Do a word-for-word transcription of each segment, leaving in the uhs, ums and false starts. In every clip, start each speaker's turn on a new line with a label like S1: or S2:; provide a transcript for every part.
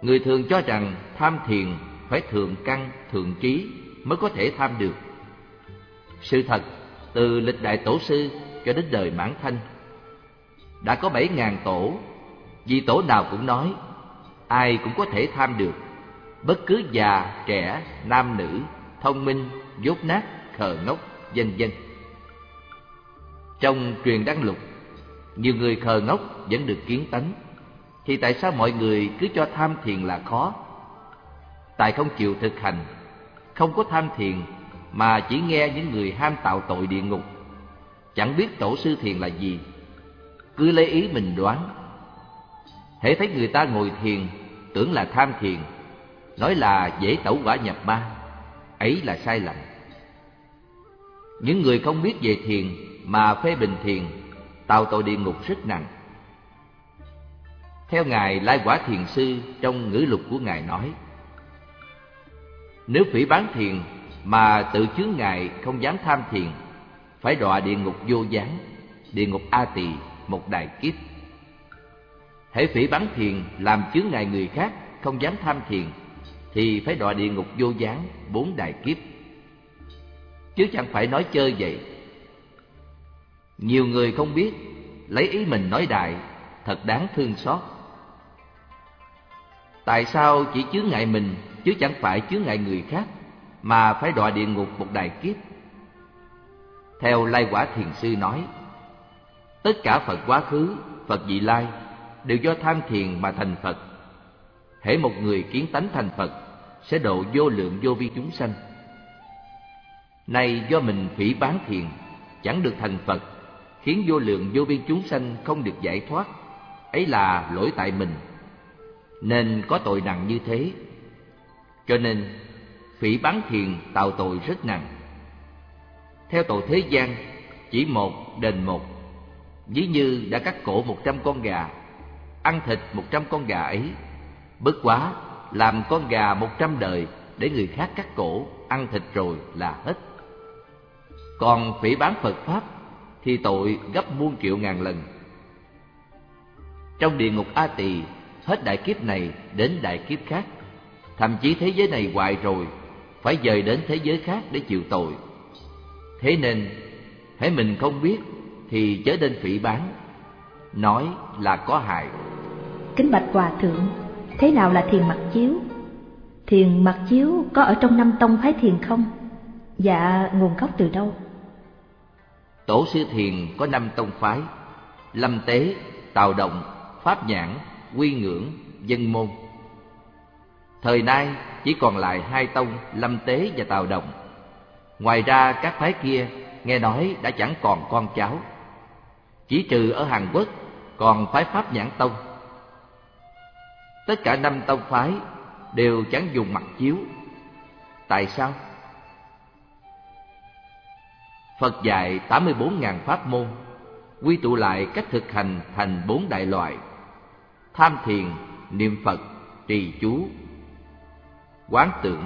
S1: Người thường cho rằng tham thiền phải thượng căn, thượng trí mới có thể tham được. Sự thật, từ lịch đại tổ sư cho đến đời Mãn Thanh, đã có bảy ngàn tổ, vì tổ nào cũng nói ai cũng có thể tham được, bất cứ già, trẻ, nam nữ, thông minh, dốt nát, khờ ngốc, vân vân. Trong truyền đăng lục, nhiều người khờ ngốc vẫn được kiến tánh, thì tại sao mọi người cứ cho tham thiền là khó? Tại không chịu thực hành, không có tham thiền mà chỉ nghe những người ham tạo tội địa ngục, chẳng biết tổ sư thiền là gì, cứ lấy ý mình đoán. Hễ thấy người ta ngồi thiền tưởng là tham thiền, nói là dễ tẩu hỏa nhập ma, ấy là sai lầm. Những người không biết về thiền mà phê bình thiền, tạo tội địa ngục rất nặng. Theo Ngài Lai Quả Thiền Sư, trong ngữ lục của Ngài nói, nếu phỉ báng thiền mà tự chướng ngại không dám tham thiền, phải đọa địa ngục vô gián, địa ngục A Tỳ một đại kiếp. Hễ phỉ báng thiền làm chướng ngại người khác không dám tham thiền, thì phải đọa địa ngục vô gián bốn đại kiếp. Chứ chẳng phải nói chơi vậy. Nhiều người không biết, lấy ý mình nói đại, thật đáng thương xót. Tại sao chỉ chướng ngại mình chứ chẳng phải chướng ngại người khác mà phải đọa địa ngục một đại kiếp? Theo Lai Quả Thiền Sư nói, tất cả Phật quá khứ, Phật vị lai đều do tham thiền mà thành Phật. Hễ một người kiến tánh thành Phật, sẽ độ vô lượng vô vi chúng sanh. Nay do mình phỉ báng thiền, chẳng được thành Phật, khiến vô lượng vô vi chúng sanh không được giải thoát, ấy là lỗi tại mình, nên có tội nặng như thế. Cho nên phỉ báng thiền tạo tội rất nặng. Theo tội thế gian, chỉ một đền một. Ví như đã cắt cổ một trăm con gà, ăn thịt một trăm con gà ấy, bất quá làm con gà một trăm đời để người khác cắt cổ, ăn thịt rồi là hết. Còn phỉ báng Phật Pháp thì tội gấp muôn triệu ngàn lần. Trong địa ngục A Tỳ, hết đại kiếp này đến đại kiếp khác, thậm chí thế giới này hoại rồi, phải dời đến thế giới khác để chịu tội. Thế nên, hễ mình không biết thì chớ nên phỉ báng, nói là có hại.
S2: Kính bạch Hòa Thượng, thế nào là thiền mặc chiếu? Thiền mặc chiếu có ở trong năm tông phái thiền không? Dạ, nguồn gốc từ đâu?
S1: Tổ sư thiền có năm tông phái: Lâm Tế, Tào Động, Pháp Nhãn, Quy Ngưỡng, Dân Môn. Thời nay chỉ còn lại hai tông Lâm Tế và Tào Động. Ngoài ra các phái kia nghe nói đã chẳng còn con cháu. Chỉ trừ ở Hàn Quốc còn phái Pháp Nhãn Tông. Tất cả năm tông phái đều chẳng dùng mặc chiếu. Tại sao? Phật dạy tám mươi bốn ngàn pháp môn, quy tụ lại cách thực hành thành bốn đại loại: tham thiền, niệm Phật, trì chú, quán tưởng.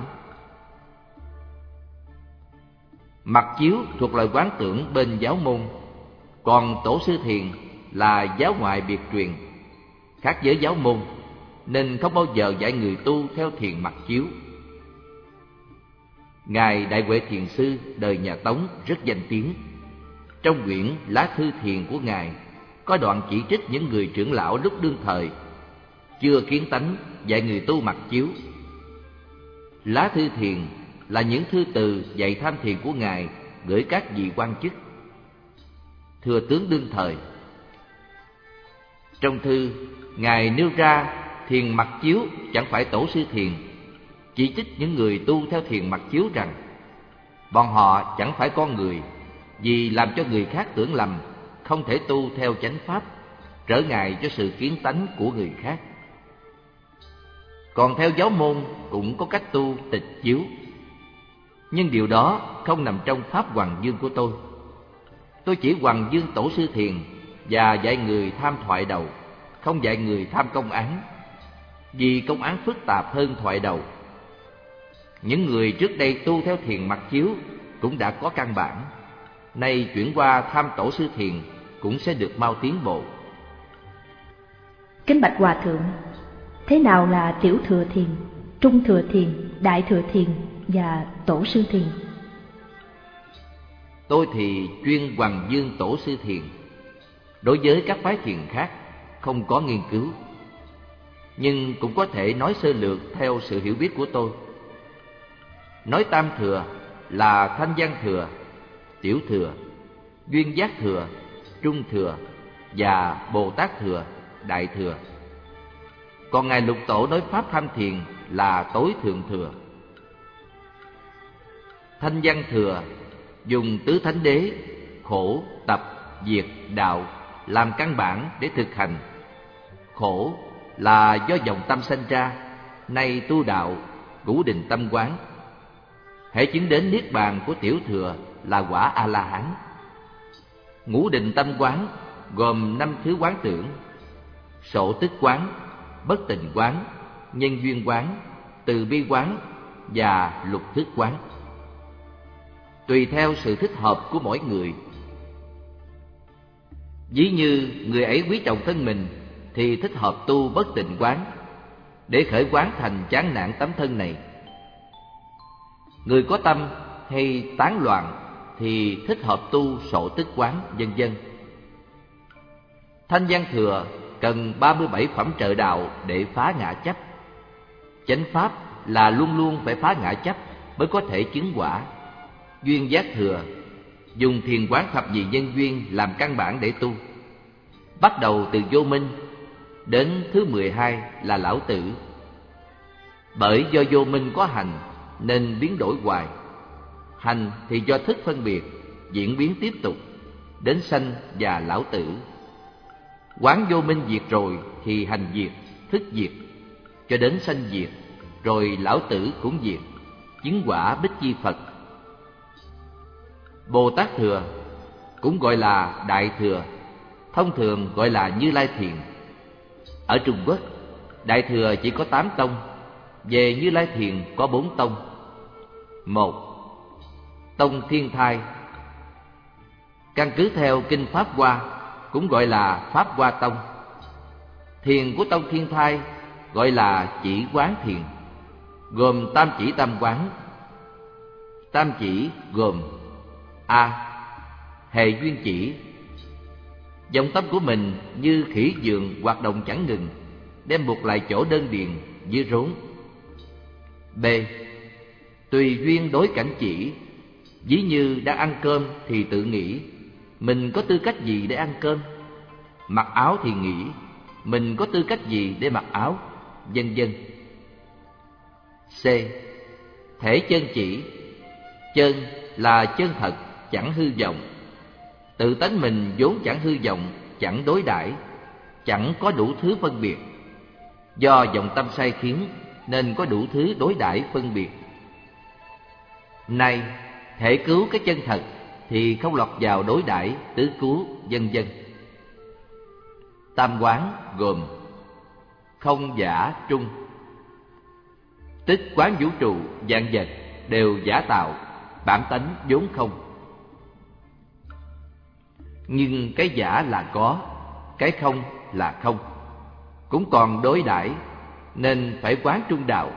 S1: Mặc chiếu thuộc loại quán tưởng bên giáo môn, còn tổ sư thiền là giáo ngoại biệt truyền, khác với giáo môn, nên không bao giờ dạy người tu theo thiền mặc chiếu. Ngài Đại Huệ Thiền Sư đời nhà Tống rất danh tiếng. Trong quyển Lá Thư Thiền của Ngài có đoạn chỉ trích những người trưởng lão lúc đương thời chưa kiến tánh dạy người tu mặc chiếu. Lá Thư Thiền là những thư từ dạy tham thiền của Ngài gửi các vị quan chức, thừa tướng đương thời. Trong thư, Ngài nêu ra thiền mặc chiếu chẳng phải tổ sư thiền, chỉ trích những người tu theo thiền mặc chiếu rằng bọn họ chẳng phải con người, vì làm cho người khác tưởng lầm, không thể tu theo chánh pháp, trở ngại cho sự kiến tánh của người khác. Còn theo giáo môn cũng có cách tu tịch chiếu, nhưng điều đó không nằm trong pháp Hoằng Dương của tôi. Tôi chỉ Hoằng Dương tổ sư thiền và dạy người tham thoại đầu, không dạy người tham công án, vì công án phức tạp hơn thoại đầu. Những người trước đây tu theo thiền mặc chiếu cũng đã có căn bản, nay chuyển qua tham tổ sư thiền cũng sẽ được mau tiến bộ.
S2: Kính bạch Hòa Thượng, Thế nào là tiểu thừa thiền, trung thừa thiền, đại thừa thiền và tổ sư thiền?
S1: Tôi thì chuyên Hoằng Dương tổ sư thiền. Đối với các phái thiền khác không có nghiên cứu, nhưng cũng có thể nói sơ lược theo sự hiểu biết của tôi. Nói tam thừa là Thanh Văn thừa, tiểu thừa, Duyên Giác thừa, trung thừa và Bồ Tát thừa, đại thừa. Còn ngài Lục Tổ nói pháp tham thiền là tối thượng thừa. Thanh Văn thừa dùng tứ thánh đế, khổ, tập, diệt, đạo làm căn bản để thực hành. Khổ là do vọng tâm sanh ra, nay tu đạo, ngũ định tâm quán. Hễ chứng đến niết bàn của tiểu thừa là quả A-la-hán. Ngũ định tâm quán gồm năm thứ quán tưởng: sổ tức quán, bất tình quán, nhân duyên quán, từ bi quán và lục thức quán. Tùy theo sự thích hợp của mỗi người. Ví như người ấy quý trọng thân mình thì thích hợp tu bất tịnh quán để khởi quán thành chán nản tấm thân này. Người có tâm hay tán loạn thì thích hợp tu sổ tức quán, vân vân. Thanh Văn thừa cần ba mươi bảy phẩm trợ đạo để phá ngã chấp. Chánh pháp là luôn luôn phải phá ngã chấp mới có thể chứng quả. Duyên Giác thừa dùng thiền quán thập nhị nhân duyên làm căn bản để tu. Bắt đầu từ vô minh, đến thứ mười hai là lão tử. Bởi do vô minh có hành nên biến đổi hoài. Hành thì do thức phân biệt, diễn biến tiếp tục, đến sanh và lão tử. Quán vô minh diệt rồi thì hành diệt, thức diệt, cho đến sanh diệt, rồi lão tử cũng diệt, chứng quả Bích Chi Phật. Bồ Tát thừa cũng gọi là đại thừa, thông thường gọi là Như Lai thiền. Ở Trung Quốc, đại thừa chỉ có tám tông, về Như Lai thiền có bốn tông. Một, tông Thiên Thai. Căn cứ theo kinh Pháp Hoa cũng gọi là Pháp Hoa tông. Thiền của tông Thiên Thai gọi là chỉ quán thiền, gồm tam chỉ tam quán. Tam chỉ gồm: A. Hệ duyên chỉ. Vọng tâm của mình như khỉ giường hoạt động chẳng ngừng, đem buộc lại chỗ đơn điền như rốn. B. Tùy duyên đối cảnh chỉ. Ví như đang ăn cơm thì tự nghĩ mình có tư cách gì để ăn cơm, mặc áo thì nghĩ mình có tư cách gì để mặc áo, vân vân. C. Thể chân chỉ. Chân là chân thật, chẳng hư vọng. Tự tánh mình vốn chẳng hư vọng, chẳng đối đãi, chẳng có đủ thứ phân biệt. Do vọng tâm sai khiến nên có đủ thứ đối đãi phân biệt. Này, thể cứu cái chân thật thì không lọt vào đối đãi, tứ cứu, vân vân. Tam quán gồm không giả trung, tức quán vũ trụ vạn vật đều giả tạo, bản tánh vốn không. Nhưng cái giả là có, cái không là không, cũng còn đối đãi nên phải quán trung đạo.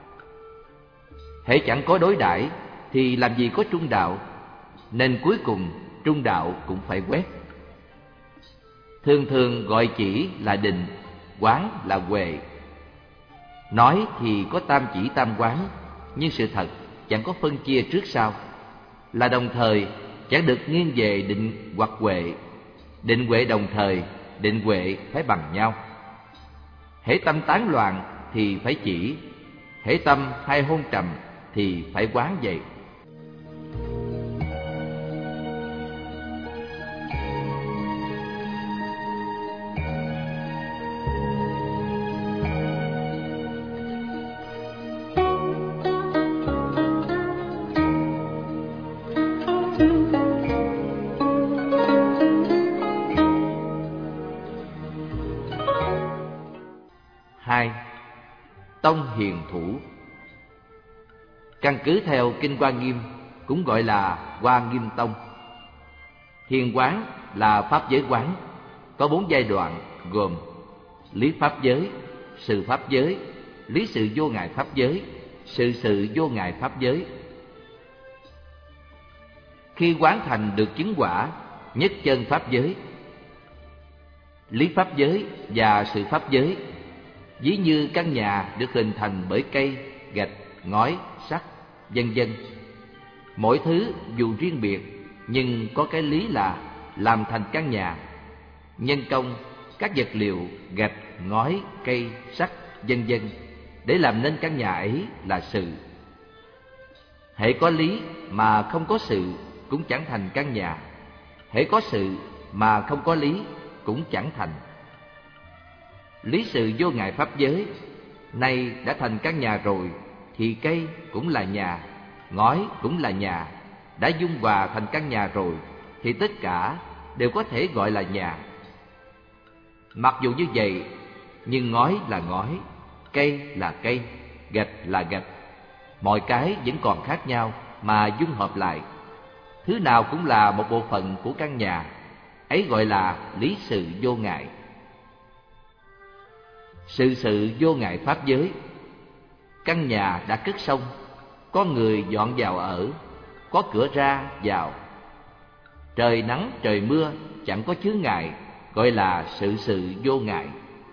S1: Hễ chẳng có đối đãi thì làm gì có trung đạo, nên cuối cùng trung đạo cũng phải quét. Thường thường gọi chỉ là định, quán là huệ. Nói thì có tam chỉ tam quán, nhưng sự thật chẳng có phân chia trước sau, là đồng thời, chẳng được nghiêng về định hoặc huệ. Định huệ đồng thời, định huệ phải bằng nhau. Hễ tâm tán loạn thì phải chỉ, hễ tâm hay hôn trầm thì phải quán vậy. Hai, tông hiền thủ. Căn cứ theo kinh Hoa Nghiêm cũng gọi là Hoa Nghiêm tông. Hiền quán là pháp giới quán, có bốn giai đoạn gồm lý pháp giới, sự pháp giới, lý sự vô ngại pháp giới, sự sự vô ngại pháp giới. Khi quán thành được chứng quả nhất chân pháp giới, lý pháp giới và sự pháp giới, ví như căn nhà được hình thành bởi cây, gạch, ngói, sắt, vân vân. Mỗi thứ dù riêng biệt nhưng có cái lý là làm thành căn nhà. Nhân công các vật liệu gạch, ngói, cây, sắt, vân vân để làm nên căn nhà ấy là sự. Hễ có lý mà không có sự cũng chẳng thành căn nhà. Hễ có sự mà không có lý cũng chẳng thành. Lý sự vô ngại pháp giới, nay đã thành căn nhà rồi thì cây cũng là nhà, ngói cũng là nhà. Đã dung hòa thành căn nhà rồi thì tất cả đều có thể gọi là nhà. Mặc dù như vậy, nhưng ngói là ngói, cây là cây, gạch là gạch. Mọi cái vẫn còn khác nhau mà dung hợp lại. Thứ nào cũng là một bộ phận của căn nhà, ấy gọi là lý sự vô ngại. Sự sự vô ngại pháp giới, căn nhà đã cất xong, có người dọn vào ở, có cửa ra vào. Trời nắng trời mưa chẳng có chướng ngại, gọi là sự sự vô ngại.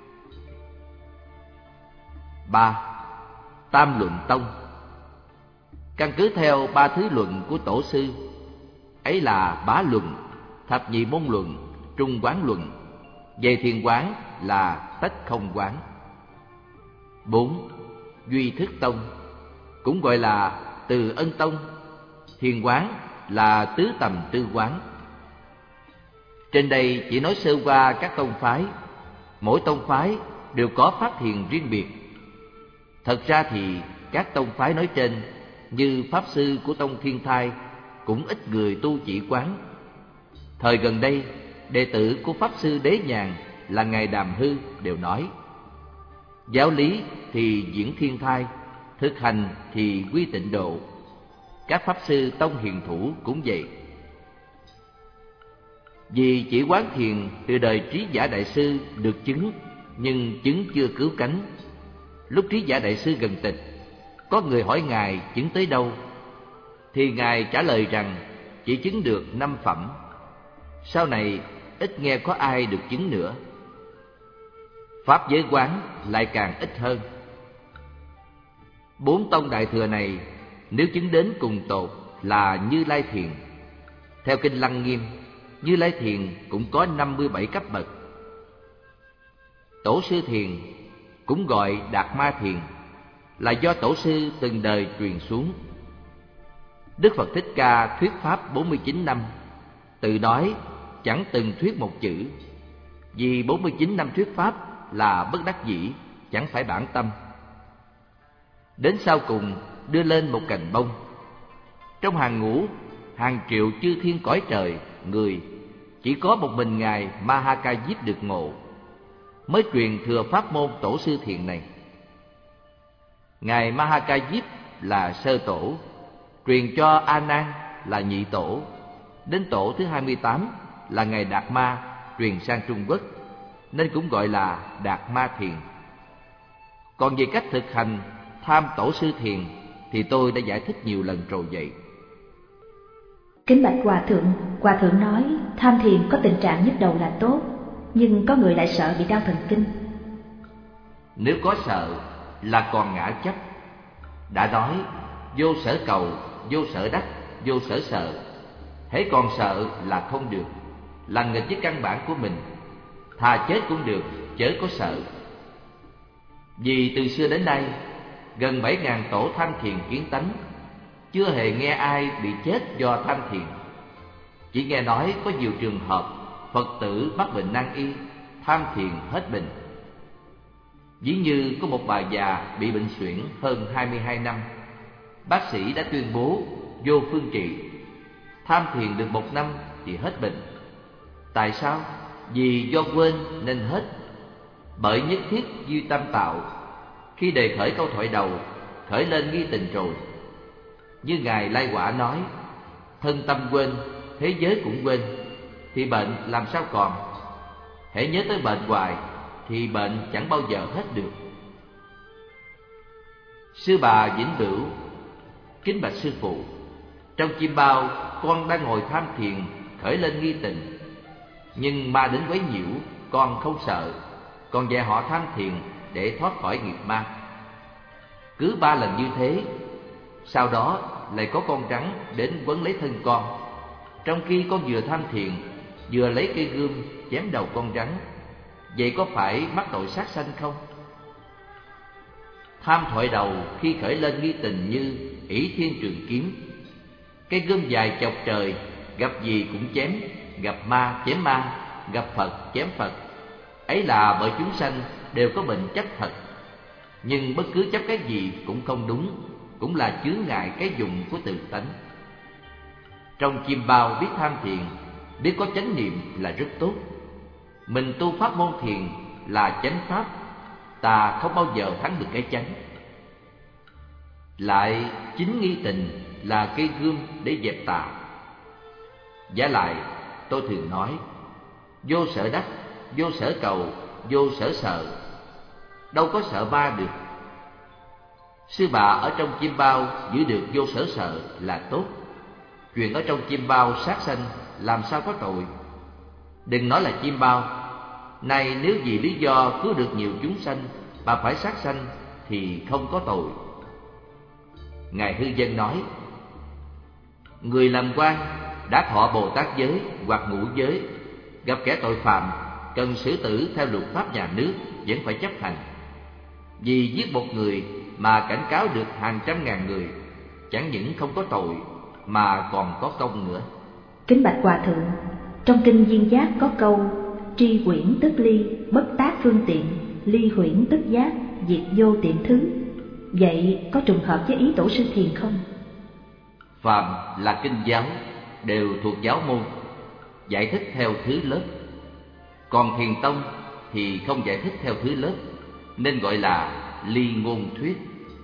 S1: Ba. Tam luận tông. Căn cứ theo ba thứ luận của tổ sư, ấy là bá luận, thập nhị môn luận, trung quán luận. Về thiền quán là tách không quán. Bốn. Duy thức tông, cũng gọi là từ ân tông. Thiền quán là tứ tầm tư quán. Trên đây chỉ nói sơ qua các tông phái. Mỗi tông phái đều có pháp thiền riêng biệt. Thật ra thì các tông phái nói trên, như pháp sư của tông Thiên Thai, cũng ít người tu chỉ quán. Thời gần đây, đệ tử của pháp sư Đế Nhàn là ngài Đàm Hư đều nói: giáo lý thì diễn Thiên Thai, thực hành thì quy Tịnh Độ. Các pháp sư tông hiền thủ cũng vậy. Vì chỉ quán thiền từ đời Trí Giả Đại Sư được chứng, nhưng chứng chưa cứu cánh. Lúc Trí Giả Đại Sư gần tịch, có người hỏi ngài chứng tới đâu, thì ngài trả lời rằng chỉ chứng được năm phẩm. Sau này ít nghe có ai được chứng nữa. Pháp giới quán lại càng ít hơn. Bốn tông đại thừa này nếu chứng đến cùng tột là Như Lai Thiền. Theo kinh Lăng Nghiêm, Như Lai Thiền cũng có năm mươi bảy cấp bậc. Tổ sư Thiền cũng gọi Đạt Ma Thiền, là do tổ sư từng đời truyền xuống. Đức Phật Thích Ca thuyết pháp bốn mươi chín năm, tự nói chẳng từng thuyết một chữ. Vì bốn mươi chín năm thuyết pháp là bất đắc dĩ, chẳng phải bản tâm. Đến sau cùng đưa lên một cành bông. Trong hàng ngũ hàng triệu chư thiên cõi trời người, chỉ có một mình ngài Ma Ha Ca Diếp được ngộ, mới truyền thừa pháp môn tổ sư Thiền này. Ngài Ma Ha Ca Diếp là sơ tổ, truyền cho A Nan là nhị tổ. Đến tổ thứ hai mươi tám là ngài Đạt Ma, truyền sang Trung Quốc, nên cũng gọi là Đạt Ma Thiền. Còn về cách thực hành tham tổ sư Thiền thì tôi đã giải thích nhiều lần rồi vậy.
S2: Kính bạch Hòa Thượng, Hòa Thượng nói tham thiền có tình trạng nhức đầu là tốt, nhưng có người lại sợ bị đau thần kinh.
S1: Nếu có sợ là còn ngã chấp. Đã nói vô sở cầu, vô sở đắc, vô sở sợ. Hễ còn sợ là không được, là nghịch với căn bản của mình. Thà chết cũng được, chớ có sợ. Vì từ xưa đến nay, gần bảy ngàn tổ tham thiền kiến tánh, chưa hề nghe ai bị chết do tham thiền. Chỉ nghe nói có nhiều trường hợp Phật tử mắc bệnh nan y, tham thiền hết bệnh. Ví như có một bà già bị bệnh suyễn hơn hai mươi hai năm, bác sĩ đã tuyên bố vô phương trị. Tham thiền được một năm thì hết bệnh. Tại sao? Vì do quên nên hết. Bởi nhất thiết duy tâm tạo. Khi đề khởi câu thoại đầu, khởi lên nghi tình rồi. Như ngài Lai Quả nói, thân tâm quên, thế giới cũng quên, thì bệnh làm sao còn? Hễ nhớ tới bệnh hoài thì bệnh chẳng bao giờ hết được. Sư bà Vĩnh Bửu: Kính bạch sư phụ, trong chim bao con đang ngồi tham thiền khởi lên nghi tình, nhưng ma đến quấy nhiễu con không sợ, con dạy họ tham thiền để thoát khỏi nghiệp ma. Cứ ba lần như thế, sau đó lại có con rắn đến quấn lấy thân con, trong khi con vừa tham thiền vừa lấy cây gươm chém đầu con rắn. Vậy có phải mắc tội sát sanh không? Tham thoại đầu khi khởi lên nghi tình như ỷ thiên trường kiếm, cây gươm dài chọc trời, gặp gì cũng chém, gặp ma chém ma, gặp Phật chém Phật. Ấy là bởi chúng sanh đều có bệnh chấp thật, nhưng bất cứ chấp cái gì cũng không đúng, cũng là chướng ngại cái dùng của tự tánh. Trong chim bao biết tham thiền, biết có chánh niệm là rất tốt. Mình tu pháp môn thiền là chánh pháp, ta không bao giờ thắng được cái chánh. Lại chính nghi tình là cây gươm để dẹp tà. Giả lại tôi thường nói, vô sở đắc, vô sở cầu, vô sở sợ. Đâu có sợ ma được. Sư bà ở trong chim bao giữ được vô sở sợ là tốt. Chuyện ở trong chim bao sát sanh làm sao có tội. Đừng nói là chim bao, này nếu vì lý do cứu được nhiều chúng sanh bà phải sát sanh thì không có tội. Ngài Hư Dân nói, người làm quan đã thọ Bồ Tát giới hoặc ngũ giới, gặp kẻ tội phạm cần xử tử theo luật pháp nhà nước vẫn phải chấp hành. Vì giết một người mà cảnh cáo được hàng trăm ngàn người, chẳng những không có tội mà còn có công nữa.
S2: Kính bạch Hòa Thượng, trong kinh Duyên Giác có câu tri quyển tức ly, bất tác phương tiện, ly huyễn tức giác, diệt vô tiện thứ. Vậy có trùng hợp với ý Tổ sư Thiền không?
S1: Phàm là kinh giáo đều thuộc giáo môn, giải thích theo thứ lớp. Còn Thiền tông thì không giải thích theo thứ lớp, nên gọi là ly ngôn thuyết.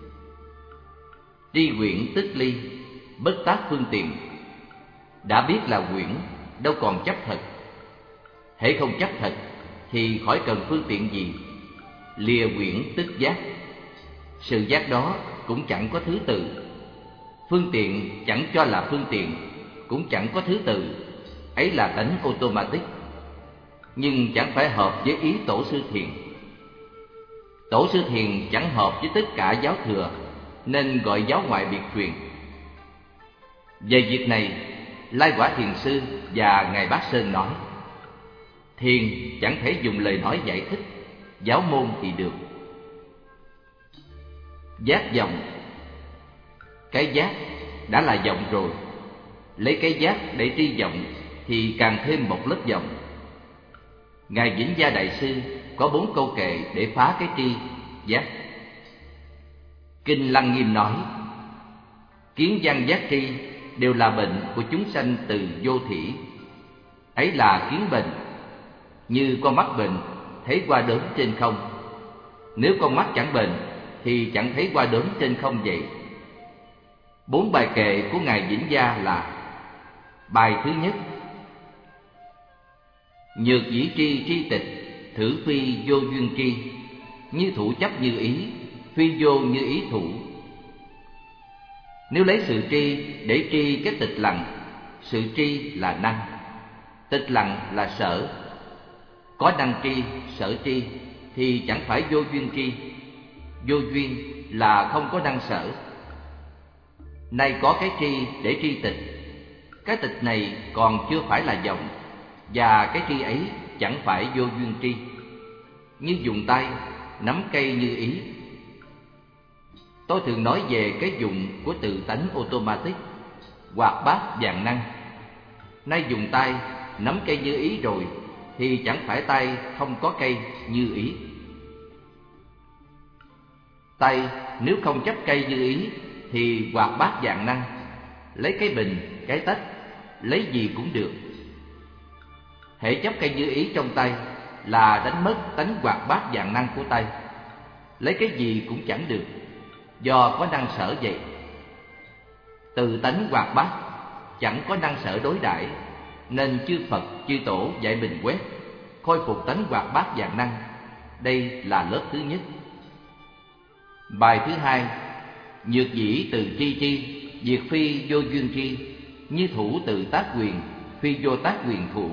S1: Tri quyển tức ly, bất tác phương tiện. Đã biết là quyển, đâu còn chấp thật. Hễ không chấp thật thì khỏi cần phương tiện gì. Lìa quyển tức giác. Sự giác đó cũng chẳng có thứ tự. Phương tiện chẳng cho là phương tiện, cũng chẳng có thứ tự. Ấy là tánh automatic. Nhưng chẳng phải hợp với ý Tổ sư Thiền. Tổ sư Thiền chẳng hợp với tất cả giáo thừa, nên gọi giáo ngoại biệt truyền. Về việc này, Lai Quả Thiền Sư và Ngài Bát Sơn nói, thiền chẳng thể dùng lời nói giải thích, giáo môn thì được. Giác vọng. Cái giác đã là vọng rồi, lấy cái giác để tri vọng thì càng thêm một lớp vọng. Ngài Vĩnh Gia Đại Sư có bốn câu kệ để phá cái tri, giác. Kinh Lăng Nghiêm nói, kiến văn giác tri đều là bệnh của chúng sanh từ vô thỉ. Ấy là kiến bệnh, như con mắt bệnh thấy qua đốm trên không. Nếu con mắt chẳng bệnh thì chẳng thấy qua đốm trên không vậy. Bốn bài kệ của Ngài Vĩnh Gia là: bài thứ nhất, nhược dĩ tri tri tịch, thử phi vô duyên tri, như thủ chấp như ý, phi vô như ý thủ. Nếu lấy sự tri để tri cái tịch lặng, sự tri là năng, tịch lặng là sở. Có năng tri, sở tri thì chẳng phải vô duyên tri. Vô duyên là không có năng sở. Nay có cái tri để tri tịch, cái tịch này còn chưa phải là vọng, và cái tri ấy chẳng phải vô duyên tri. Như dùng tay nắm cây như ý. Tôi thường nói về cái dùng của tự tánh automatic, hoạt bát vạn năng. Nay dùng tay nắm cây như ý rồi thì chẳng phải tay không có cây như ý. Tay nếu không chấp cây như ý thì hoạt bát vạn năng, lấy cái bình, cái tách, lấy gì cũng được. Hễ chấp cây như ý trong tay là đánh mất tánh hoạt bát vạn năng của tay, lấy cái gì cũng chẳng được, do có năng sở vậy. Từ tánh hoạt bát chẳng có năng sở đối đãi, nên chư Phật chư Tổ dạy mình quét, khôi phục tánh hoạt bát vạn năng. Đây là lớp thứ nhất. Bài thứ hai, Nhược dĩ từ tri tri, diệt phi vô duyên tri, như thủ từ tác quyền, phi vô tác quyền thủ.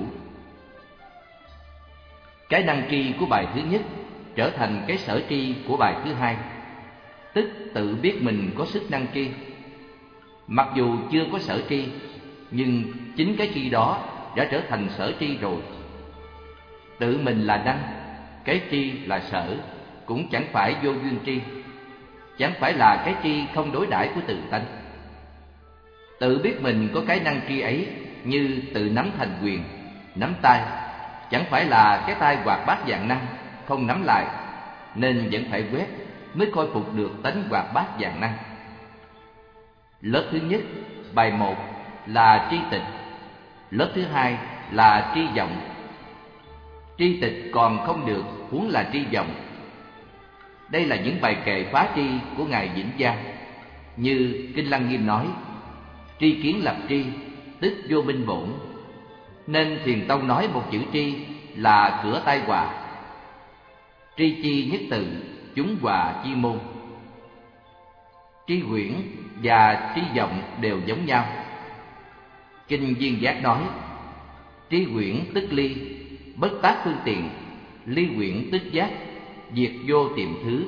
S1: Cái năng tri của bài thứ nhất trở thành cái sở tri của bài thứ hai, tức tự biết mình có sức năng tri. Mặc dù chưa có sở tri, nhưng chính cái tri đó đã trở thành sở tri rồi. Tự mình là năng, cái tri là sở, cũng chẳng phải vô duyên tri, chẳng phải là cái tri không đối đãi của tự tánh. Tự biết mình có cái năng tri ấy như tự nắm thành quyền, nắm tay, chẳng phải là cái tay hoạt bát dạng năng, không nắm lại, nên vẫn phải quét mới khôi phục được tánh hoạt bát dạng năng. Lớp thứ nhất, bài một là tri tịch, lớp thứ hai là tri vọng. Tri tịch còn không được, huống là tri vọng. Đây là những bài kệ phá tri của ngài Vĩnh Gia, như Kinh Lăng Nghiêm nói: tri kiến lập tri, tức vô minh bổn. Nên Thiền Tông nói một chữ tri là cửa tai họa. Tri chi nhất tự, chúng hòa chi môn. Tri huyễn và tri vọng đều giống nhau. Kinh Viên Giác nói: tri huyễn tức ly, bất tác phương tiện, ly huyễn tức giác, diệt vô tiệm thứ.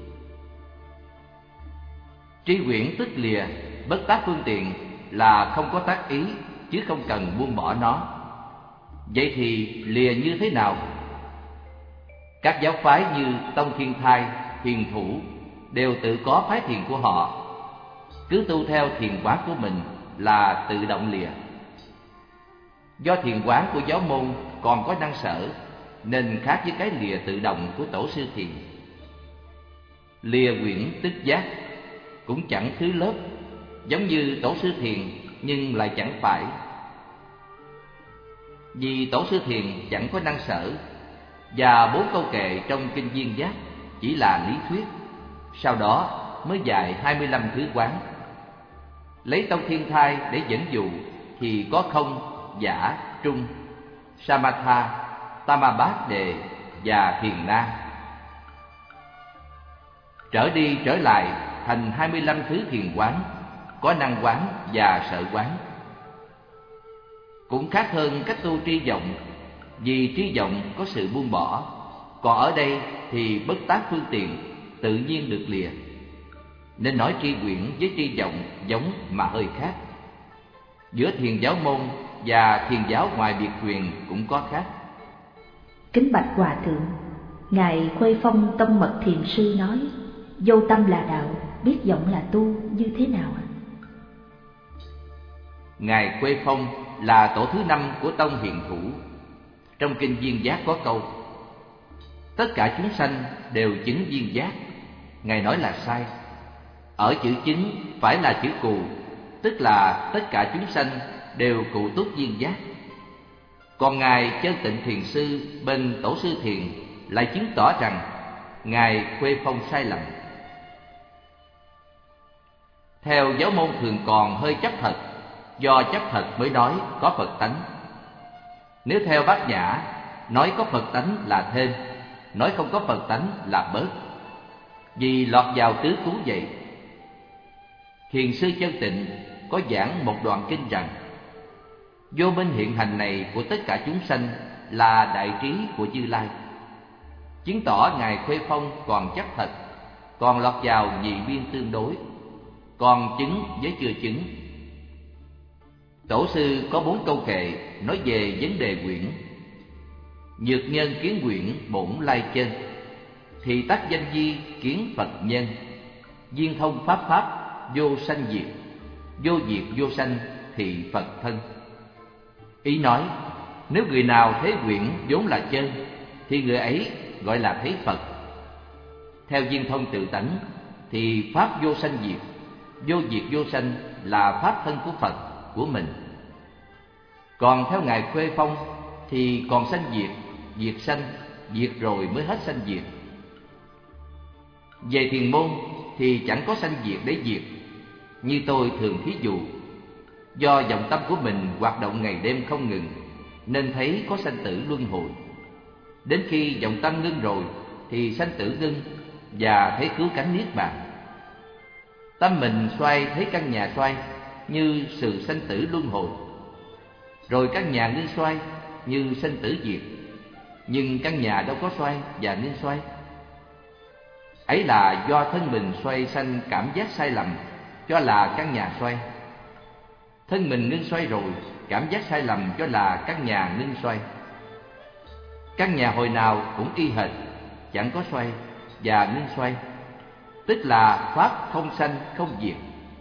S1: Tri huyễn tức lìa, bất tác phương tiện là không có tác ý, chứ không cần buông bỏ nó. Vậy thì lìa như thế nào? Các giáo phái như Tông Thiên Thai, Thiền Thủ đều tự có phái thiền của họ, cứ tu theo thiền quán của mình là tự động lìa. Do thiền quán của giáo môn còn có năng sở, nên khác với cái lìa tự động của tổ sư thiền. Lìa quyển tức giác cũng chẳng thứ lớp, giống như tổ sư thiền nhưng lại chẳng phải. Vì tổ sư thiền chẳng có năng sở, và bốn câu kệ trong Kinh Viên Giác chỉ là lý thuyết, sau đó mới dạy hai mươi lăm thứ quán. Lấy Tông Thiên Thai để dẫn dụ thì có không, giả, trung, samatha, tamabát đề và thiền na. Trở đi trở lại thành hai mươi lăm thứ thiền quán, có năng quán và sở quán. Cũng khác hơn cách tu tri vọng, vì tri vọng có sự buông bỏ, còn ở đây thì bất tác phương tiện, tự nhiên được lìa. Nên nói tri quyển với tri vọng giống mà hơi khác. Giữa thiền giáo môn và thiền giáo ngoài biệt truyền cũng có khác.
S2: Kính bạch Hòa Thượng, ngài Khuê Phong Tông Mật Thiền Sư nói vô tâm là đạo, biết vọng là tu, như thế nào ạ?
S1: Ngài Khuê Phong là tổ thứ năm của Tông Hiền Thủ. Trong Kinh Viên Giác có câu: tất cả chúng sanh đều chứng viên giác. Ngài nói là sai. Ở chữ chứng phải là chữ cù, tức là tất cả chúng sanh đều cụ túc viên giác. Còn ngài Chân Tịnh Thiền Sư bên tổ sư thiền lại chứng tỏ rằng ngài Khuê Phong sai lầm. Theo giáo môn thường còn hơi chấp thật, do chấp thật mới nói có Phật tánh. Nếu theo Bát Nhã, nói có Phật tánh là thêm, nói không có Phật tánh là bớt, vì lọt vào tứ cú vậy. Thiền sư Chân Tịnh có giảng một đoạn kinh rằng vô minh hiện hành này của tất cả chúng sanh là đại trí của Như Lai, chứng tỏ ngài Khuê Phong còn chấp thật, còn lọt vào nhị biên tương đối, còn chứng với chưa chứng. Tổ sư có bốn câu kệ nói về vấn đề quyển: nhược nhân kiến quyển bổn lai chân, thì tắc danh di kiến Phật nhân, viên thông pháp pháp vô sanh diệt, vô diệt vô sanh thì Phật thân. Ý nói, nếu người nào thấy quyển vốn là chân thì người ấy gọi là thấy Phật. Theo viên thông tự tánh thì pháp vô sanh diệt, vô diệt vô sanh là pháp thân của Phật, của mình. Còn theo ngài Khuê Phong thì còn sanh diệt, diệt sanh, diệt rồi mới hết sanh diệt. Về thiền môn thì chẳng có sanh diệt để diệt. Như tôi thường thí dụ, do vọng tâm của mình hoạt động ngày đêm không ngừng, nên thấy có sanh tử luân hồi. Đến khi vọng tâm ngưng rồi thì sanh tử ngưng, và thấy cứu cánh niết bàn. Tâm mình xoay thấy căn nhà xoay như sự sanh tử luân hồi, rồi căn nhà ngưng xoay như sanh tử diệt. Nhưng căn nhà đâu có xoay và ngưng xoay. Ấy là do thân mình xoay sanh cảm giác sai lầm, cho là căn nhà xoay. Thân mình ngưng xoay rồi, cảm giác sai lầm cho là căn nhà ngưng xoay. Căn nhà hồi nào cũng y hệt, chẳng có xoay và ngưng xoay, tức là pháp không sanh không diệt.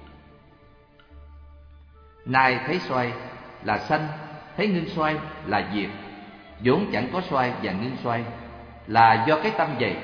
S1: Nay thấy xoay là sanh, thấy ngưng xoay là diệt. Vốn chẳng có xoay và ngưng xoay, là do cái tâm vậy.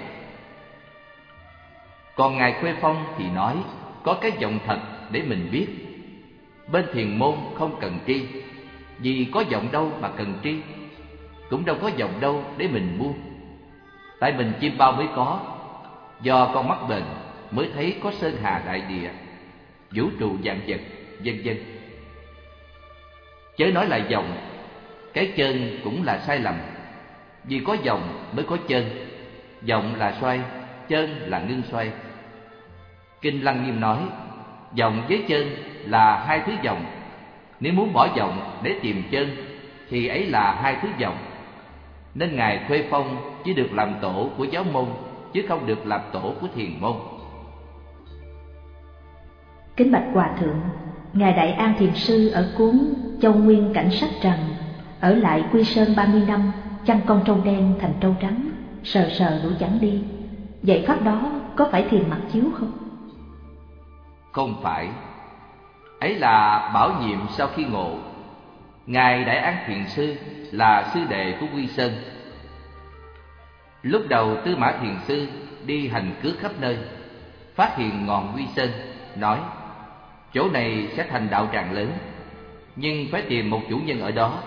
S1: Còn Ngài Khuê Phong thì nói có cái vọng thật để mình biết. Bên Thiền môn không cần tri, vì có vọng đâu mà cần tri, cũng đâu có vọng đâu để mình mua. Tại mình chim bao mới có, do con mắt bền mới thấy có sơn hà đại địa, vũ trụ vạn vật, vân vân. Chớ nói là vọng, cái chân cũng là sai lầm. Vì có vọng mới có chân, vọng là xoay, chân là ngưng xoay. Kinh Lăng Nghiêm nói vọng với chân là hai thứ vọng. Nếu muốn bỏ vọng để tìm chân thì ấy là hai thứ vọng. Nên Ngài Khuê Phong chỉ được làm tổ của giáo môn, chứ không được làm tổ của Thiền môn.
S2: Kính bạch Hòa Thượng, Ngài Đại An Thiền Sư ở cuốn Châu Nguyên Cảnh sách rằng ở lại Quy Sơn ba mươi năm, chăn con trâu đen thành trâu trắng, sờ sờ đuổi chẳng đi. Vậy pháp đó có phải thiền mặc chiếu không?
S1: Không phải. Ấy là bảo nhiệm sau khi ngộ. Ngài Đại An Thiền Sư là sư đệ của Quy Sơn. Lúc đầu Tư Mã Thiền Sư đi hành cước khắp nơi, phát hiện ngọn Quy Sơn, nói chỗ này sẽ thành đạo tràng lớn, nhưng phải tìm một chủ nhân ở đó.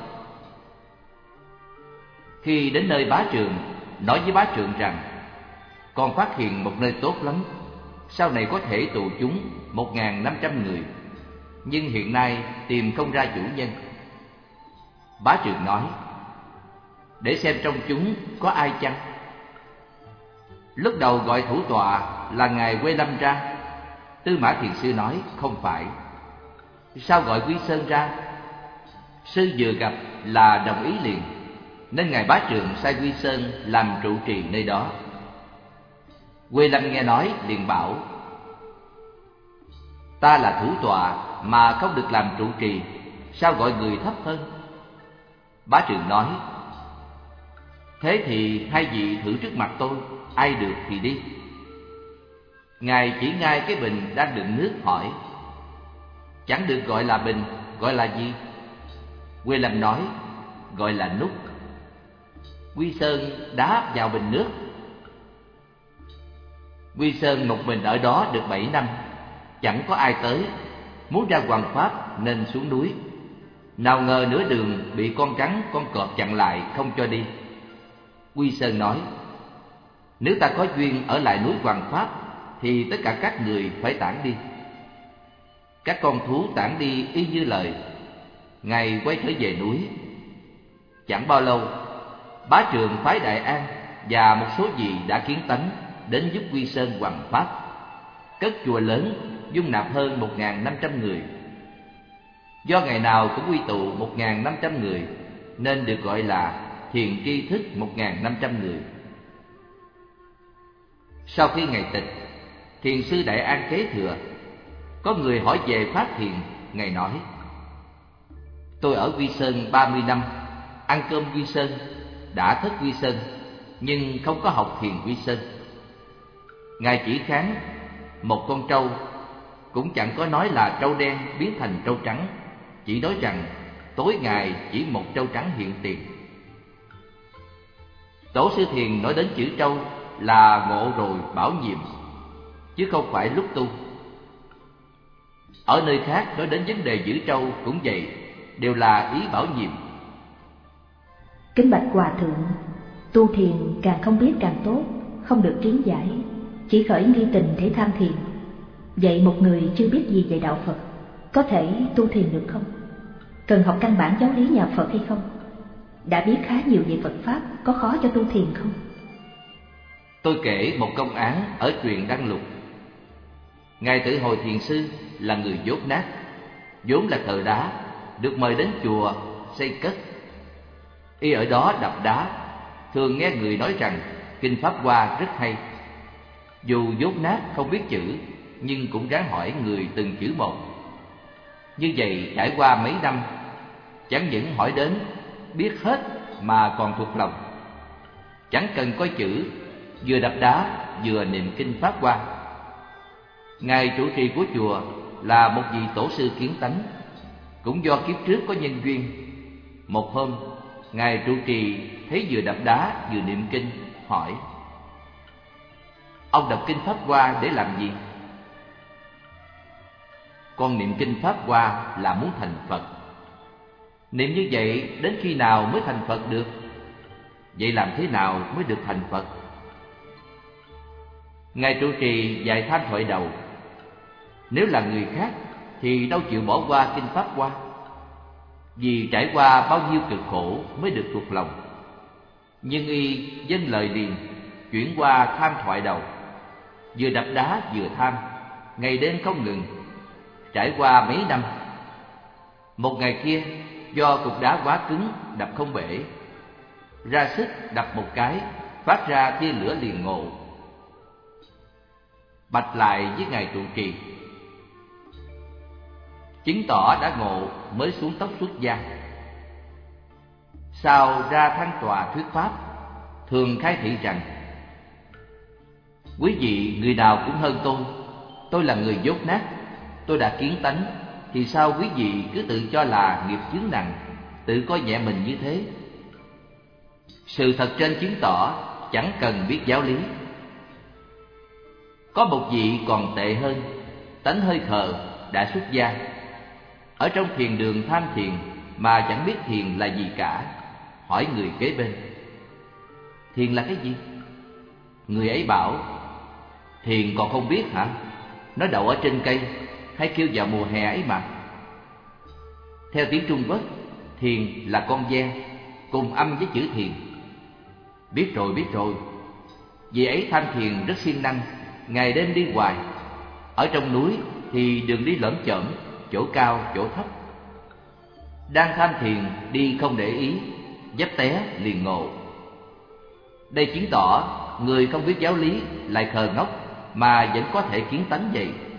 S1: Khi đến nơi Bá Trượng, nói với Bá Trượng rằng con phát hiện một nơi tốt lắm, sau này có thể tụ chúng một ngàn năm trăm người, nhưng hiện nay tìm không ra chủ nhân. Bá Trượng nói để xem trong chúng có ai chăng. Lúc đầu gọi thủ tọa là Ngài Quê Lâm ra. Tư Mã Thiền Sư nói không phải. Sao gọi Quy Sơn ra? Sư vừa gặp là đồng ý liền, nên Ngài Bá Trượng sai Quy Sơn làm trụ trì nơi đó. Quê Lâm nghe nói liền bảo ta là thủ tọa mà không được làm trụ trì, sao gọi người thấp hơn? Bá Trượng nói thế thì hai vị thử trước mặt tôi, ai được thì đi. Ngài chỉ ngay cái bình đang đựng nước hỏi chẳng được gọi là bình, gọi là gì? Quê Lâm nói gọi là nút. Quy Sơn đá vào bình nước. Quy Sơn một mình ở đó được bảy năm, chẳng có ai tới, muốn ra hoằng pháp nên xuống núi. Nào ngờ nửa đường bị con rắn con cọp chặn lại không cho đi. Quy Sơn nói nếu ta có duyên ở lại núi hoằng pháp thì tất cả các người phải tản đi. Các con thú tản đi y như lời. Ngài quay trở về núi. Chẳng bao lâu, Bá Trượng phái Đại An và một số vị đã kiến tánh đến giúp Quy Sơn hoằng pháp, cất chùa lớn dung nạp hơn một ngàn năm trăm người. Do ngày nào cũng quy tụ một ngàn năm trăm người, nên được gọi là thiền tri thức một ngàn năm trăm người. Sau khi Ngài tịch, Thiền sư Đại An kế thừa. Có người hỏi về pháp thiền, Ngài nói tôi ở Quy Sơn ba mươi năm, ăn cơm Quy Sơn, đã thất Quy Sơn, nhưng không có học thiền Quy Sơn. Ngài chỉ kháng một con trâu, cũng chẳng có nói là trâu đen biến thành trâu trắng, chỉ nói rằng tối ngày chỉ một trâu trắng hiện tiền. Tổ sư Thiền nói đến chữ trâu là ngộ rồi bảo nhiệm, chứ không phải lúc tu. Ở nơi khác nói đến vấn đề giữ trâu cũng vậy, đều là ý bảo nhiệm.
S2: Kính bạch Hòa Thượng, tu thiền càng không biết càng tốt, không được kiến giải, chỉ khởi nghi tình để tham thiền. Vậy một người chưa biết gì về đạo Phật có thể tu thiền được không? Cần học căn bản giáo lý nhà Phật hay không? Đã biết khá nhiều về Phật Pháp, có khó cho tu thiền không?
S1: Tôi kể một công án ở truyện Đăng Lục. Ngài Tự Hồi Thiền Sư là người dốt nát, vốn là thợ đá, được mời đến chùa xây cất. Y ở đó đập đá, thường nghe người nói rằng kinh Pháp Hoa rất hay. Dù dốt nát không biết chữ, nhưng cũng ráng hỏi người từng chữ một. Như vậy trải qua mấy năm, chẳng những hỏi đến biết hết mà còn thuộc lòng. Chẳng cần coi chữ, vừa đập đá vừa niệm kinh Pháp Hoa. Ngài trụ trì của chùa là một vị tổ sư kiến tánh. Cũng do kiếp trước có nhân duyên, một hôm ngài trụ trì thấy vừa đập đá vừa niệm kinh, hỏi: "Ông đọc kinh Pháp Hoa để làm gì?" "Con niệm kinh Pháp Hoa là muốn thành Phật." "Niệm như vậy đến khi nào mới thành Phật được?" "Vậy làm thế nào mới được thành Phật?" Ngài trụ trì dạy tham thoại đầu: "Nếu là người khác thì đâu chịu bỏ qua kinh Pháp Hoa, vì trải qua bao nhiêu cực khổ mới được thuộc lòng. Nhưng y dâng lời liền, chuyển qua tham thoại đầu, vừa đập đá vừa tham, ngày đêm không ngừng. Trải qua mấy năm, một ngày kia do cục đá quá cứng đập không bể, ra sức đập một cái, phát ra tia lửa liền ngộ." Bạch lại với ngài trụ trì: "Chứng tỏ đã ngộ mới xuống tóc xuất gia. Sau ra thăng tòa thuyết pháp, thường khai thị rằng: Quý vị người nào cũng hơn tôi, tôi là người dốt nát, tôi đã kiến tánh, thì sao quý vị cứ tự cho là nghiệp chướng nặng, tự coi nhẹ mình như thế? Sự thật trên chứng tỏ chẳng cần biết giáo lý. Có một vị còn tệ hơn, tánh hơi khờ, đã xuất gia, ở trong thiền đường tham thiền mà chẳng biết thiền là gì cả. Hỏi người kế bên: Thiền là cái gì? Người ấy bảo: Thiền còn không biết hả? Nó đậu ở trên cây, hay kêu vào mùa hè ấy mà. Theo tiếng Trung Quốc, thiền là con ve, cùng âm với chữ thiền. Biết rồi, biết rồi. Vị ấy tham thiền rất siêng năng, ngày đêm đi hoài. Ở trong núi thì đường đi lởm chởm, chỗ cao chỗ thấp. Đang tham thiền đi không để ý, dấp té liền ngộ. Đây chứng tỏ người không biết giáo lý lại khờ ngốc mà vẫn có thể kiến tánh vậy.